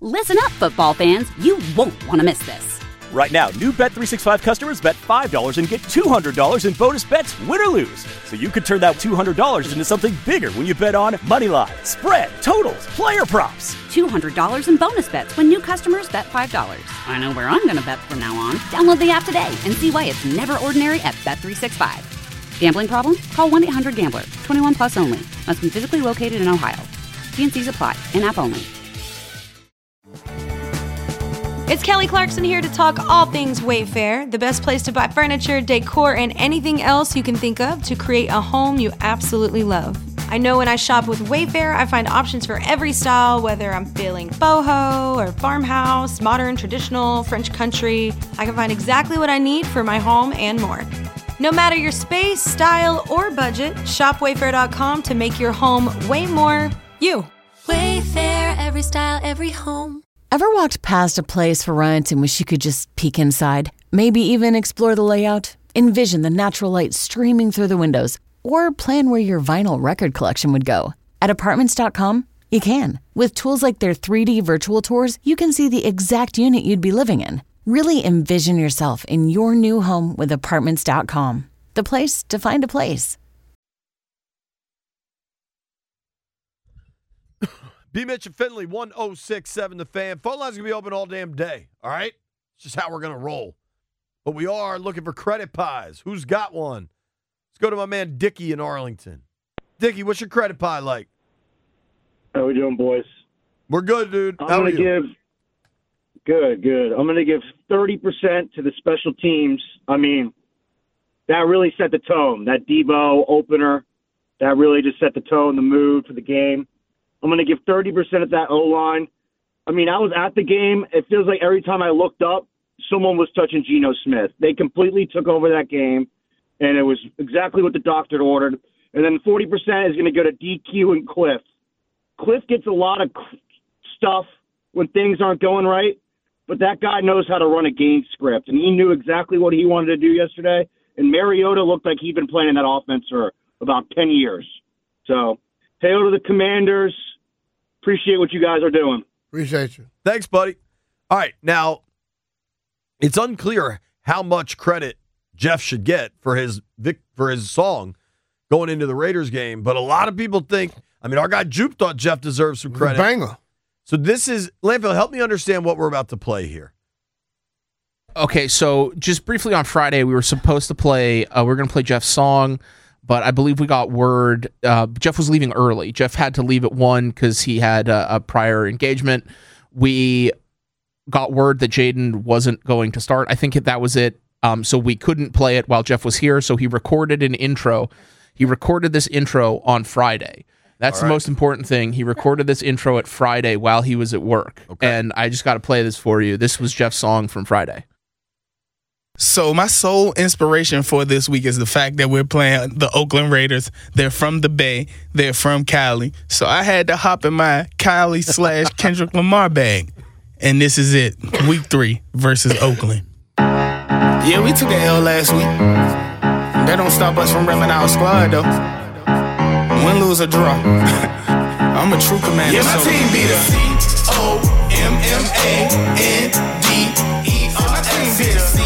Listen up, football fans. You won't want to miss this. Right now, new Bet365 customers bet $5 and get $200 in bonus bets, win or lose. So you could turn that $200 into something bigger when you bet on money line, spread, totals, player props. $200 in bonus bets when new customers bet $5. I know where I'm going to bet from now on. Download the app today and see why it's never ordinary at Bet365. Gambling problem? Call 1-800-GAMBLER. 21 plus only. Must be physically located in Ohio. T&Cs apply. In-app only. It's Kelly Clarkson here to talk all things Wayfair, the best place to buy furniture, decor, and anything else you can think of to create a home you absolutely love. I know when I shop with Wayfair, I find options for every style, whether I'm feeling boho or farmhouse, modern, traditional, French country. I can find exactly what I need for my home and more. No matter your space, style, or budget, shop Wayfair.com to make your home way more you. Wayfair, every style, every home. Ever walked past a place for rent and wish you could just peek inside? Maybe even explore the layout? Envision the natural light streaming through the windows? Or plan where your vinyl record collection would go? At Apartments.com, you can. With tools like their 3D virtual tours, you can see the exact unit you'd be living in. Really envision yourself in your new home with Apartments.com. The place to find a place. B. Mitch and Finley, 1067 The Fan. Phone lines going to be open all damn day, all right? It's just how we're going to roll. But we are looking for credit pies. Who's got one? Let's go to my man Dickie in Arlington. Dickie, what's your credit pie like? How we doing, boys? We're good, dude. I'm going to give good. I'm going to give 30% to the special teams. I mean, that really set the tone. That Debo opener, that really just set the tone, the mood for the game. I'm going to give 30% of that O-line. I mean, I was at the game. It feels like every time I looked up, someone was touching Geno Smith. They completely took over that game, and it was exactly what the doctor ordered. And then 40% is going to go to DQ and Cliff. Cliff gets a lot of stuff when things aren't going right, but that guy knows how to run a game script, and he knew exactly what he wanted to do yesterday. And Mariota looked like he'd been playing in that offense for about 10 years. So, hail to the Commanders. Appreciate what you guys are doing. Appreciate you. Thanks, buddy. All right, now, it's unclear how much credit Jeff should get for his song going into the Raiders game, but a lot of people think, I mean, our guy Jupe thought Jeff deserves some credit. Banger. So this is, Landfill, help me understand what we're about to play here. Okay, so just briefly on Friday, we were supposed to play, we're going to play Jeff's song, but I believe we got word, Jeff was leaving early. Jeff had to leave at 1 because he had a prior engagement. We got word that Jaden wasn't going to start. I think that was it. So we couldn't play it while Jeff was here, so he recorded an intro. He recorded this intro on Friday. That's the most important thing. He recorded this intro at Friday while he was at work. Okay. And I just got to play this for you. This was Jeff's song from Friday. So my sole inspiration for this week is the fact that we're playing the Oakland Raiders. They're from the Bay. They're from Cali. So I had to hop in my Cali/Kendrick Lamar bag. And this is it. Week 3 versus Oakland. Yeah, we took an L last week. That don't stop us from repping our squad, though. Win, lose, or draw. I'm a true commander. Yeah, my team beat us. C-O-M-M-A-N-D-E-R. My team beat us.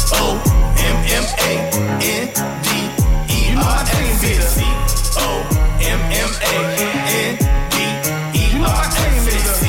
C-O-M-M-A-N-D-E-R. My team beat us. C-O-M-M-A-N-D-E-R. My team beat us.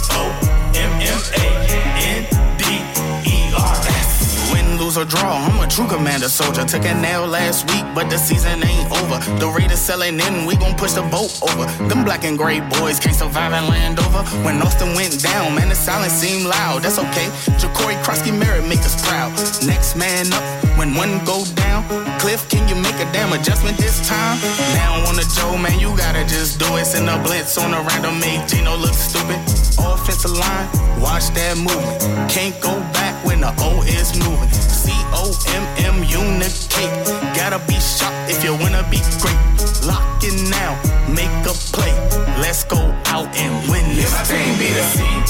C-O-M-M-A-N-D-E-R. Win, lose, or draw. I'm a true commander soldier. Took an L last week, but the season ain't over. The Raiders selling in, we gon' push the boat over. Them black and gray boys can't survive in Landover. When Austin went down, man, the silence seemed loud. That's okay. Ja'Cory Krosky Merritt make us proud. Next man up, when one go down. Cliff, can you make a damn adjustment this time? Now on the Joe, man, you gotta just do it. Send a blitz on a random, make Geno look stupid. Offensive line, watch that movement. Can't go back when the O is moving. C-O-M-M, unicate. Gotta be sharp if you wanna be great. Lock in now, make a play. Let's go out and win this thing. Be the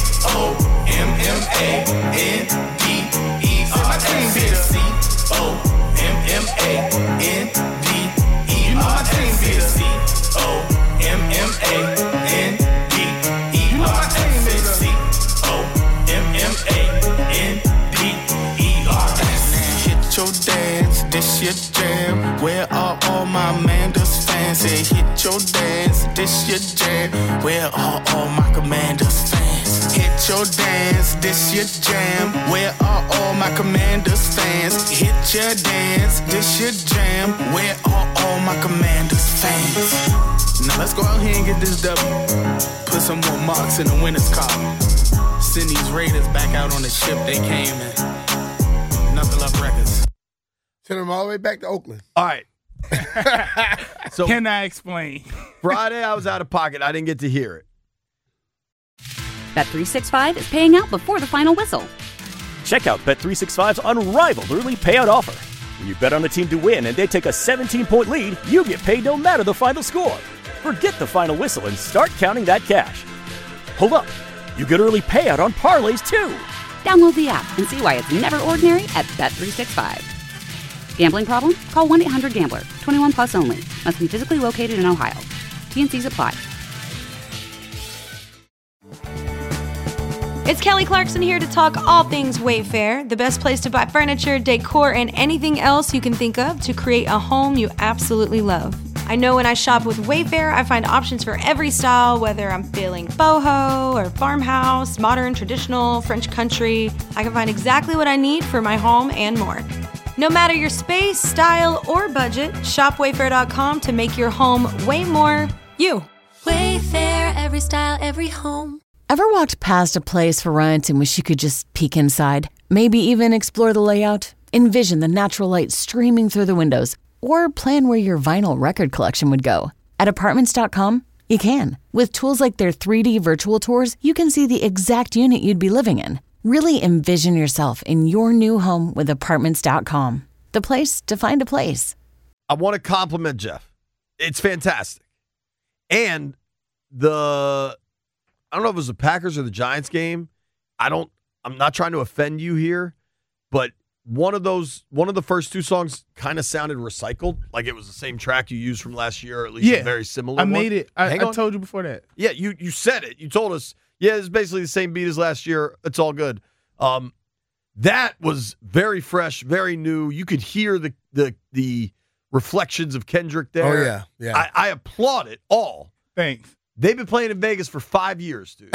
C-O-M-M-A-N-D-E-R. My team be the C-O-M-M-A-N-D-E-R. My team be the C-O-M-M-A-N-D-E-R. My team be the C-O-M-M-A-N-D-E-R. this your jam. Where are all my Commanders fans? Hit your dance, this your jam. Where are all my Commanders fans? Hit your dance, this your jam. Where are all my Commanders fans? Now let's go out here and get this W. Put some more marks in the winner's column. Send these Raiders back out on the ship they came in. Knuckle Up Records. Send them all the way back to Oakland. All right. So can I explain? Friday, I was out of pocket. I didn't get to hear it. Bet365 is paying out before the final whistle. Check out Bet365's unrivaled early payout offer. When you bet on a team to win and they take a 17-point lead, you get paid no matter the final score. Forget the final whistle and start counting that cash. Hold up. You get early payout on parlays, too. Download the app and see why it's never ordinary at Bet365. Gambling problem? Call 1-800-GAMBLER. 21 plus only. Must be physically located in Ohio. T&Cs apply. It's Kelly Clarkson here to talk all things Wayfair, the best place to buy furniture, decor, and anything else you can think of to create a home you absolutely love. I know when I shop with Wayfair, I find options for every style, whether I'm feeling boho or farmhouse, modern, traditional, French country. I can find exactly what I need for my home and more. No matter your space, style, or budget, shop Wayfair.com to make your home way more you. Wayfair, every style, every home. Ever walked past a place for rent and wish you could just peek inside? Maybe even explore the layout? Envision the natural light streaming through the windows? Or plan where your vinyl record collection would go? At Apartments.com, you can. With tools like their 3D virtual tours, you can see the exact unit you'd be living in. Really envision yourself in your new home with Apartments.com. The place to find a place. I want to compliment Jeff. It's fantastic. And I don't know if it was the Packers or the Giants game. I'm not trying to offend you here, but one of the first two songs kind of sounded recycled, like it was the same track you used from last year, or at least a very similar one. Made it. I told you before that. Yeah, you said it. You told us, yeah, it's basically the same beat as last year. It's all good. That was very fresh, very new. You could hear the reflections of Kendrick there. Oh, yeah. I applaud it all. Thanks. They've been playing in Vegas for 5 years, dude.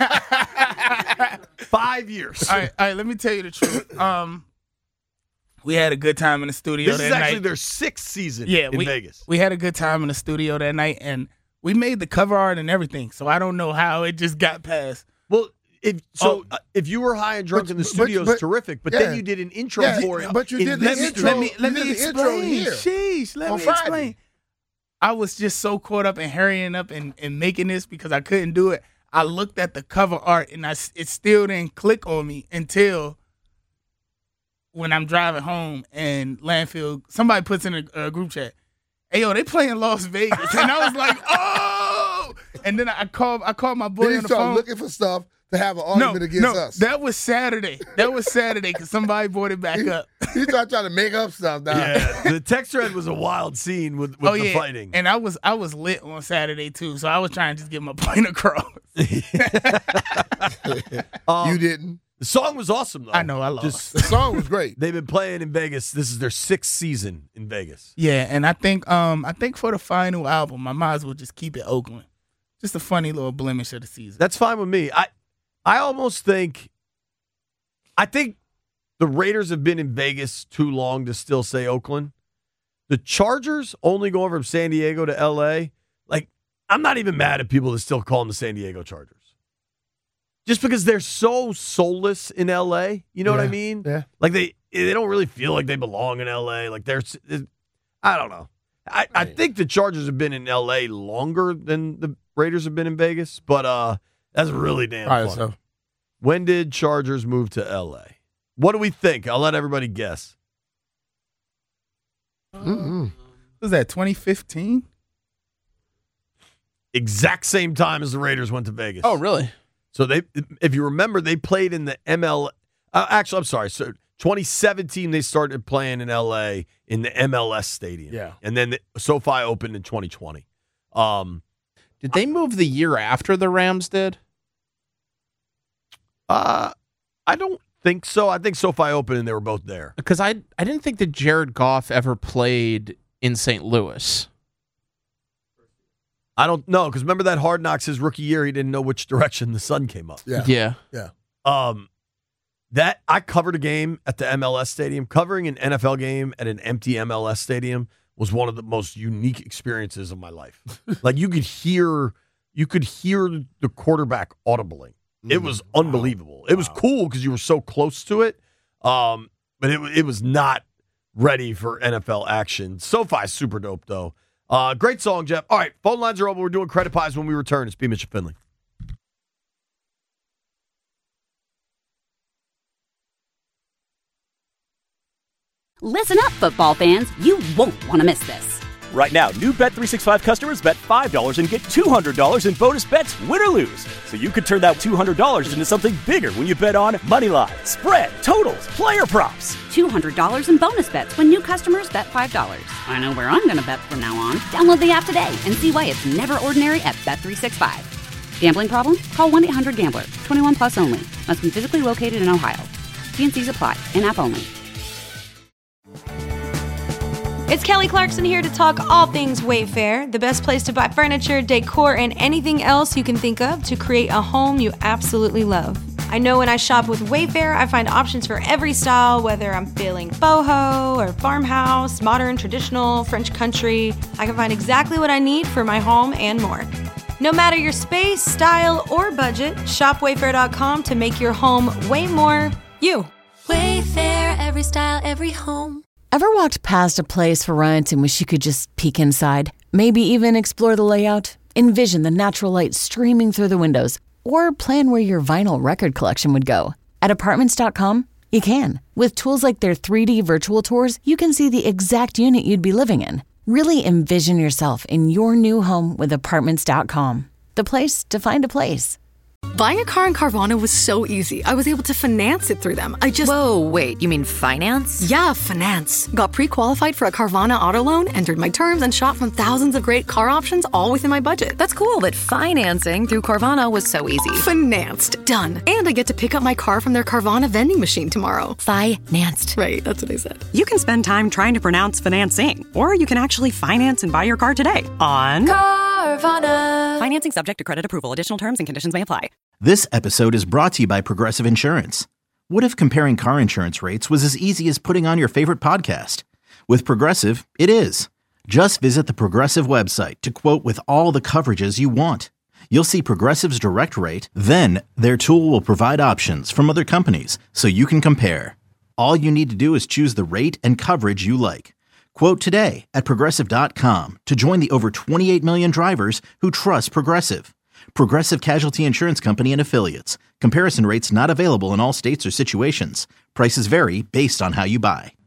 5 years. All right, let me tell you the truth. We had a good time in the studio that night. This is actually their 6th season in Vegas. We had a good time in the studio that night, and we made the cover art and everything, so I don't know how it just got past. Well, if you were high and drunk in the studio, it's terrific, but then you did an intro for it. But you did the intro. Let me explain. Sheesh, let me explain. I was just so caught up in hurrying up and making this because I couldn't do it. I looked at the cover art, and it still didn't click on me until when I'm driving home and Landfill, somebody puts in a group chat, hey, yo, they playing Las Vegas. And I was like, oh! And then I called my boy on the phone. Looking for stuff to have an argument against us. That was Saturday. Because somebody brought it back up. He started trying to make up stuff now. Yeah, the text thread was a wild scene with the fighting. And I was lit on Saturday, too, so I was trying to just get my point across. You didn't. The song was awesome, though. I know, I lost. The song was great. They've been playing in Vegas. This is their 6th season in Vegas. Yeah, and I think for the final album, I might as well just keep it Oakland. Just a funny little blemish of the season. That's fine with me. I almost think the Raiders have been in Vegas too long to still say Oakland. The Chargers only going from San Diego to L.A. Like, I'm not even mad at people that still call them the San Diego Chargers. Just because they're so soulless in L.A., you know what I mean? Yeah. Like, they don't really feel like they belong in L.A. Like, I don't know. I think the Chargers have been in L.A. longer than the Raiders have been in Vegas, but that's really damn funny. So. When did Chargers move to L.A.? What do we think? I'll let everybody guess. Was that 2015? Exact same time as the Raiders went to Vegas. Oh, really? So if you remember, they played in the actually, I'm sorry. So 2017, they started playing in L.A. in the MLS stadium. Yeah. And then the SoFi opened in 2020. Did they move the year after the Rams did? I don't think so. I think SoFi opened and they were both there. Because I didn't think that Jared Goff ever played in St. Louis. I don't know, because remember that Hard Knocks his rookie year, he didn't know which direction the sun came up. Yeah. That I covered a game at the MLS stadium. Covering an NFL game at an empty MLS stadium was one of the most unique experiences of my life. Like you could hear the quarterback audibly. It was unbelievable. It was cool because you were so close to it, but it was not ready for NFL action. SoFi super dope though. Great song, Jeff. All right, phone lines are open. We're doing credit pies when we return. It's B. Mitch and Finley. Listen up, football fans. You won't want to miss this. Right now, new Bet365 customers bet $5 and get $200 in bonus bets, win or lose. So you could turn that $200 into something bigger when you bet on Moneyline, spread, totals, player props. $200 in bonus bets when new customers bet $5. I know where I'm going to bet from now on. Download the app today and see why it's never ordinary at Bet365. Gambling problem? Call 1-800-GAMBLER. 21 plus only. Must be physically located in Ohio. T&Cs apply. In-app only. It's Kelly Clarkson here to talk all things Wayfair, the best place to buy furniture, decor, and anything else you can think of to create a home you absolutely love. I know when I shop with Wayfair, I find options for every style, whether I'm feeling boho or farmhouse, modern, traditional, French country. I can find exactly what I need for my home and more. No matter your space, style, or budget, shop Wayfair.com to make your home way more you. Wayfair, every style, every home. Ever walked past a place for rent and wish you could just peek inside? Maybe even explore the layout? Envision the natural light streaming through the windows? Or plan where your vinyl record collection would go? At Apartments.com, you can. With tools like their 3D virtual tours, you can see the exact unit you'd be living in. Really envision yourself in your new home with Apartments.com. The place to find a place. Buying a car in Carvana was so easy. I was able to finance it through them. Whoa, wait, you mean finance? Yeah, finance. Got pre-qualified for a Carvana auto loan, entered my terms, and shot from thousands of great car options all within my budget. That's cool, but financing through Carvana was so easy. Financed. Done. And I get to pick up my car from their Carvana vending machine tomorrow. Financed. Right, that's what I said. You can spend time trying to pronounce financing, or you can actually finance and buy your car today on Carvana. Financing subject to credit approval. Additional terms and conditions may apply. This episode is brought to you by Progressive Insurance. What if comparing car insurance rates was as easy as putting on your favorite podcast? With Progressive, it is. Just visit the Progressive website to quote with all the coverages you want. You'll see Progressive's direct rate, then their tool will provide options from other companies so you can compare. All you need to do is choose the rate and coverage you like. Quote today at Progressive.com to join the over 28 million drivers who trust Progressive. Progressive Casualty Insurance Company and Affiliates. Comparison rates not available in all states or situations. Prices vary based on how you buy.